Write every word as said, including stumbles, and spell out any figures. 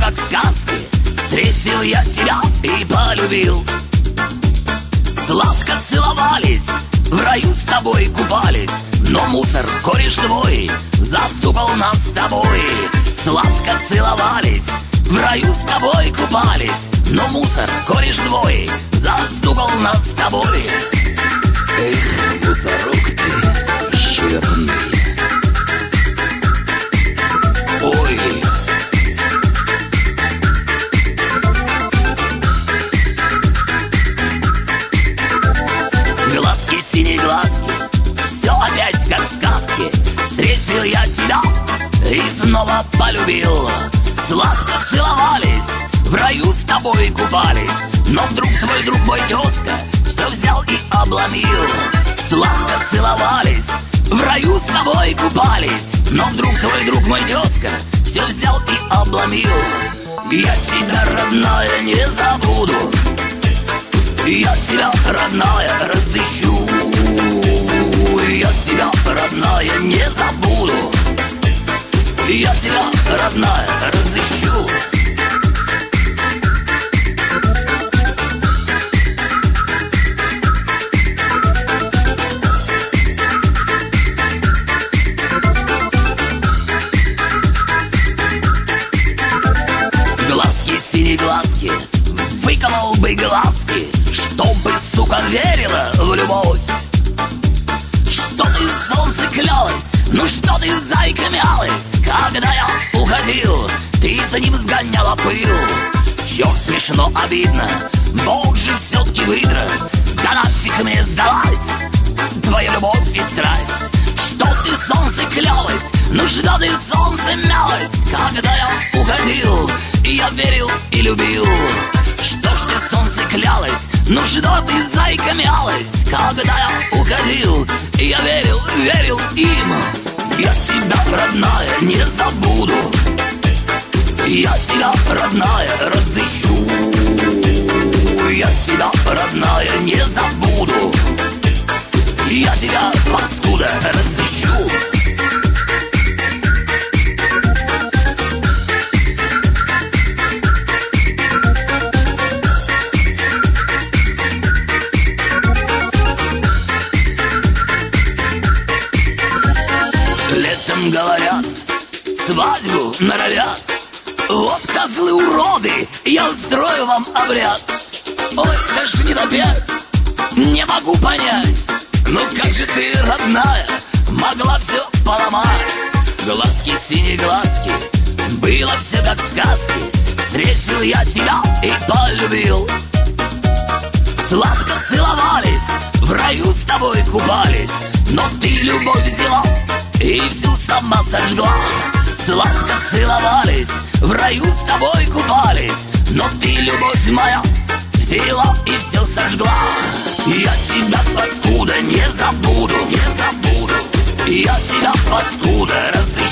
как в сказке. Встретил я тебя и полюбил. Сладко целовались, в раю с тобой купались, но мусор, кореш твой, застукал нас с тобой. Сладко целовались, в раю с тобой купались, но мусор, кореш твой, застукал нас с тобой. Эх, мусорок ты жирный. Ой. Глазки, синие глазки, все опять как в сказке. Встретил я тебя и снова полюбил. Сладко целовались, в раю с тобой купались, но вдруг твой друг мой тезка все взял и обломил. Сладко целовались, в раю с тобой купались, но вдруг твой друг мой тезка все взял и обломил. Я тебя, родная, не забуду, я тебя, родная, разыщу. Я тебя, родная, не забуду, я тебя, родная, разыщу. Глазки, синие глазки, выколол бы глазки, чтобы, сука, верила в любовь. Что ты, солнце, клялась, ну что ты, зайка, мялась, когда я уходил, ты за ним сгоняла пыл. Чё смешно, обидно, Бог же все-таки выиграл. Да нафиг мне сдалась твоя любовь и страсть. Что ты, солнце, клялась, ну что ты, солнце, мялась, когда я уходил, и я верил и любил. Что ж ты, солнце, клялась, ну что ты, зайка, мялась, когда я уходил, и я верил, верил им. Я тебя, родная, не забуду, я тебя, родная, разыщу. Я тебя, родная, не забуду, я тебя, паскуда, разыщу. Летом говорят, свадьбу норовят, вот козлы уроды, я устрою вам обряд. Ой, даже не допять, не могу понять, ну как же ты, родная, могла все поломать. Глазки, синие глазки, было все как в сказке. Встретил я тебя и полюбил. Сладко целовались, в раю с тобой купались, но ты любовь взяла и всю сама сожгла. Сладко целовались, в раю с тобой купались, но ты, любовь моя, взяла и все сожгла. Я тебя, паскуда, не забуду, не забуду, я тебя, паскуда, разыщу.